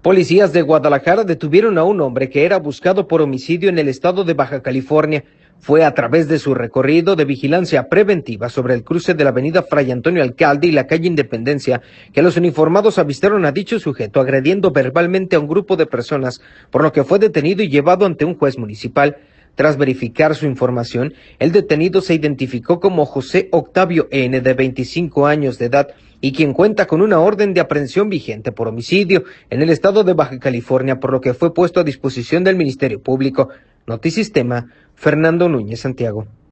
Policías de Guadalajara detuvieron a un hombre que era buscado por homicidio en el estado de Baja California. Fue a través de su recorrido de vigilancia preventiva sobre el cruce de la avenida Fray Antonio Alcalde y la calle Independencia que los uniformados avistaron a dicho sujeto agrediendo verbalmente a un grupo de personas, por lo que fue detenido y llevado ante un juez municipal. Tras verificar su información, el detenido se identificó como José Octavio N., de 25 años de edad, y quien cuenta con una orden de aprehensión vigente por homicidio en el estado de Baja California, por lo que fue puesto a disposición del Ministerio Público. Notisistema, Fernando Núñez Santiago.